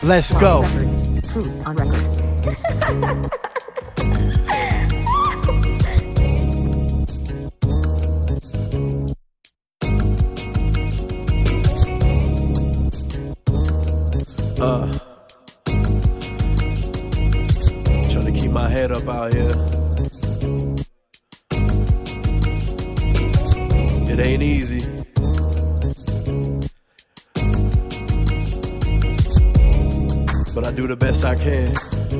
Let's go. Truth on record. Trying to keep my head up out here. It ain't easy. But I do the best I can.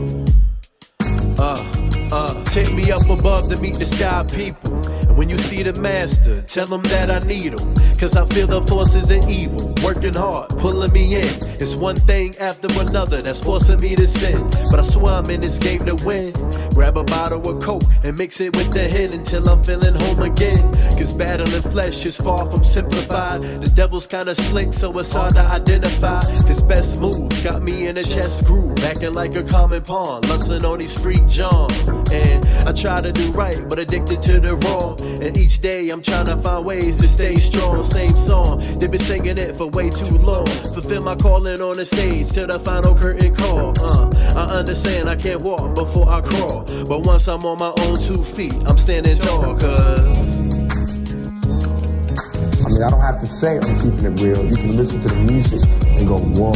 Take me up above to meet the sky people. And when you see the master, tell them that I need them. Cause I feel the forces of evil working hard, pulling me in. It's one thing after another that's forcing me to sin. But I swear I'm in this game to win. Grab a bottle of Coke and mix it with the hen until I'm feeling home again. Cause battling flesh is far from simplified. The devil's kinda slick, so it's hard to identify. His best moves got me in a chest groove, acting like a common pawn, lusting on these freak johns. And I try to do right, but addicted to the wrong. And each day I'm trying to find ways to stay strong. Same song, they've been singing it for way too long. Fulfill my calling on the stage till the final curtain call. I understand I can't walk before I crawl, but once I'm on my own 2 feet, I'm standing tall. Cause I mean, I don't have to say I'm keeping it real. You can listen to the music and go, whoa.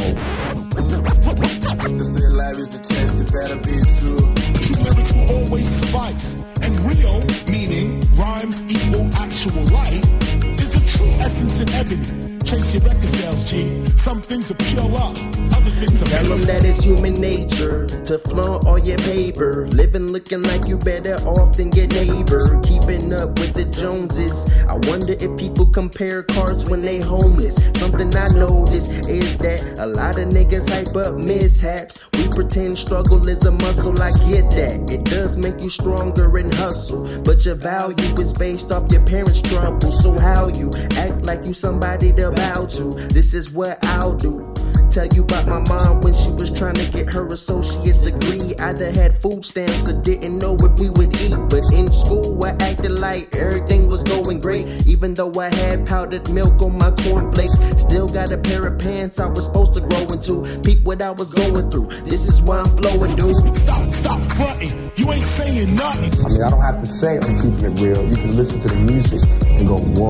To say life is a test, it better be true. True lyrics will always suffice. And real, meaning rhymes equal actual life, is the true essence in ebony. Chase your record sales, G. Some things are pure luck, other things are tell them that it's human nature to flaunt all your paper. Living looking like you better off than your neighbor. Keeping up with the Joneses. I wonder if people compare cars when they homeless. Something I notice is that a lot of niggas hype up mishaps. We pretend struggle is a muscle, I get that. It does make you stronger and hustle, but your value is based off your parents' trouble. So how you act like you somebody to bow to? This is what I'll do. Tell you about my mom when she was trying to get her associate's degree. Either had food stamps or didn't know what we would eat. But in school I acted like everything was going great, even though I had powdered milk on my cornflakes. Still got a pair of pants I was supposed to grow into. Peep what I was going through. This is why I'm flowing, dude. Stop fronting. You ain't saying nothing. I mean, I don't have to say I'm keeping it real. You can listen to the music and go, whoa.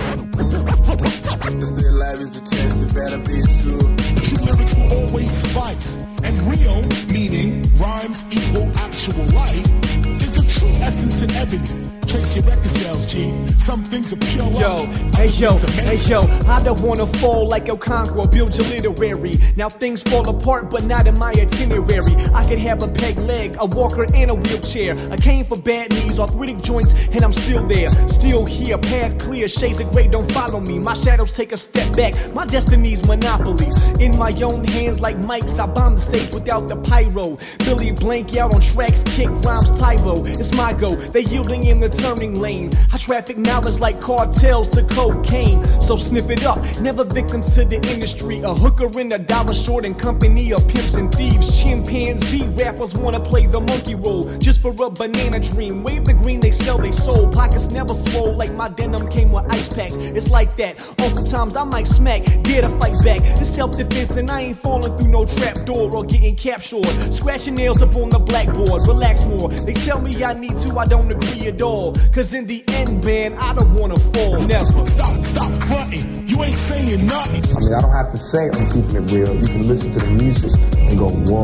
To say life is a test, it better be true. True lyrics will always suffice. And real, meaning rhymes equal actual life, is the true essence in ebony. Chase your record sales, G. Some things are pure luck. Hey yo, I don't wanna fall like El Conqueror, build your literary. Now things fall apart, but not in my itinerary. I could have a peg leg, a walker, and a wheelchair. I came for bad knees, arthritic joints, and I'm still there. Still here, path clear, shades of gray don't follow me. My shadows take a step back, my destiny's monopoly. In my own hands like mics, I bomb the stage without the pyro. Billy blank out on tracks, kick rhymes, tyro. It's my go, they yielding in the turning lane. I traffic knowledge like cartels to cocaine. So sniff it up, never victim to the industry. A hooker in a dollar short and company of pimps and thieves. Chimpanzee rappers wanna play the monkey role just for a banana dream. Wave the green, they sell they soul. Pockets never swole like my denim came with ice packs. It's like that, Uncle Tom's I might smack, dare to fight back. It's self-defense and I ain't falling through no trap door or getting captured. Scratching nails up on the blackboard, relax more. They tell me I need to, I don't agree at all. Cause in the end, man, I don't wanna fall, never. Stop fronting. You ain't saying nothing. I mean, I don't have to say I'm keeping it real. You can listen to the music and go, whoa.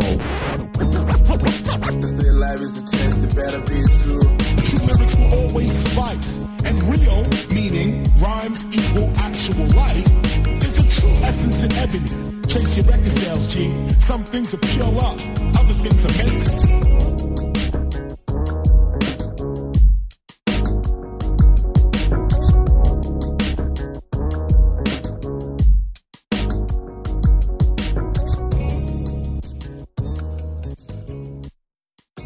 To say life is a test, it better be true. True lyrics will always suffice. And real, meaning rhymes equal actual life, is the true essence in ebony. Chase your record sales, G. Some things are pure luck, other things are meant to be.